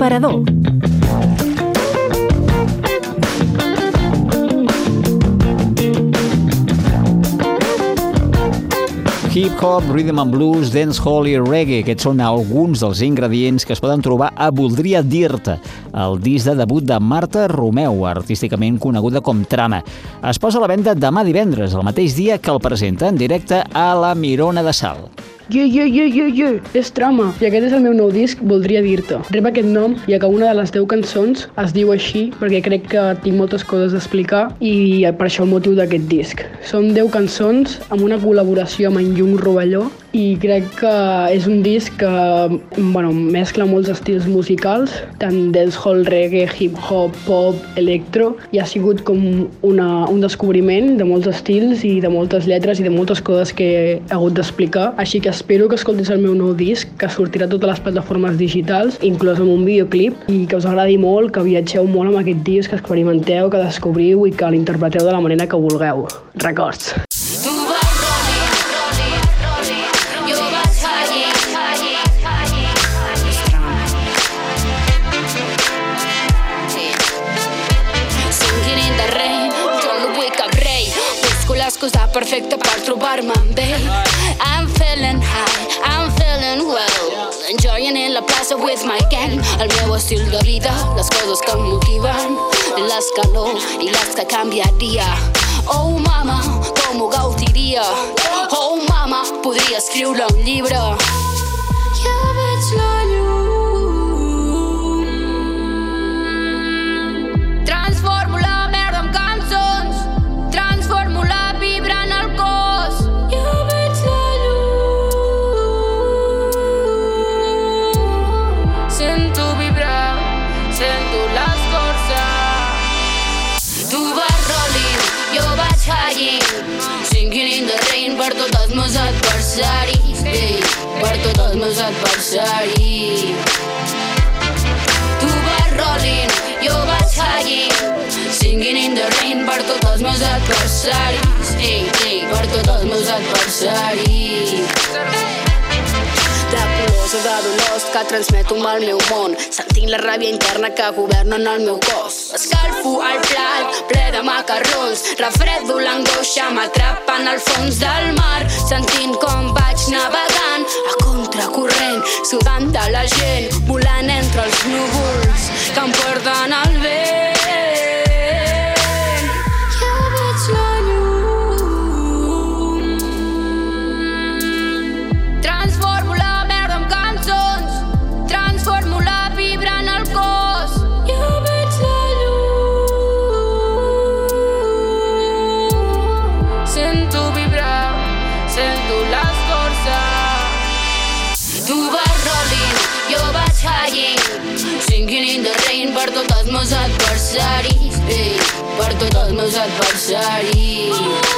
L'aparador. Hip-hop, rhythm and blues, dancehall i reggae. Aquests són alguns dels ingredients que es poden trobar a Voldria dir-te, el disc de debut de Marta Romeu, artísticament coneguda com Trama. Es posa a la venda demà divendres, el mateix dia que el presenta en directe a la Mirona de Salt. És Trama, i aquest és el meu nou disc, Voldria dir-te. Rep aquest nom, ja que una de les 10 cançons es diu així, perquè crec que tinc moltes coses a explicar i per això el motiu d'aquest disc. Són 10 cançons amb una col·laboració amb en Jung Rovelló i crec que és un disc que mescla molts estils musicals, tant dancehall, reggae, hip-hop, pop, electro, i ha sigut com un descobriment de molts estils i de moltes lletres i de moltes coses que he hagut d'explicar, així que espero que escoltis el meu nou disc, que sortirà a totes les plataformes digitals, inclòs amb un videoclip, i que us agradi molt, que viatgeu molt amb aquest disc, que experimenteu, que descobriu i que l'interpreteu de la manera que vulgueu. Records! L'excusa perfecta per trobar-me amb ell. I'm feeling high, I'm feeling well, enjoying in la plaça with my gang. El meu estil de vida, les coses que em motiven, l'escalor i les que canviaria. Oh mama, com ho gaudiria. Oh mama, podria escriure un llibre. Ja veig la llum, transformo la merda en cançons, transformo la vibra en el cos. Ja veig la llum, sento vibrar, sento l'escorça. Tu vas rolling, jo vaig high, singing in the rain per tots els meus adversaris, per tots els meus adversaris. Tu vas rolling, jo vaig high, singing in the rain per tots els meus adversaris, per tots els meus adversaris. De colors o de dolors que transmeto amb el meu món, sentint la ràbia interna que governa en el meu cos. Escalfo el plat ple de macarrons, refredo l'angoixa, m'atrapa en el fons del mar, sentint com vaig navegant a contracorrent, sudant de la gent, volant entre els núvols que em porten al vent. Ja veig la llum, transformo la merda en cançons, transformo la vibra en el cos. Ja veig la llum, sento vibrar, sento l'escorça. Tu vas rolling, jo vaig high, singing in the rain per tots els meus adversaris, per tots els meus adversaris.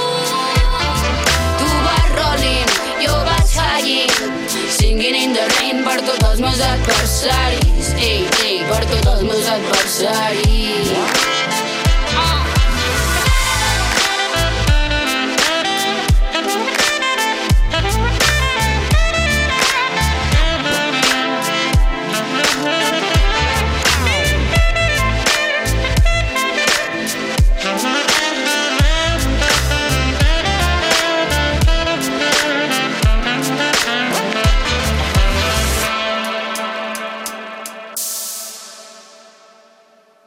Tu vas rolling, jo vaig high, singing in the rain per tots els meus adversaris, per tots els meus adversaris.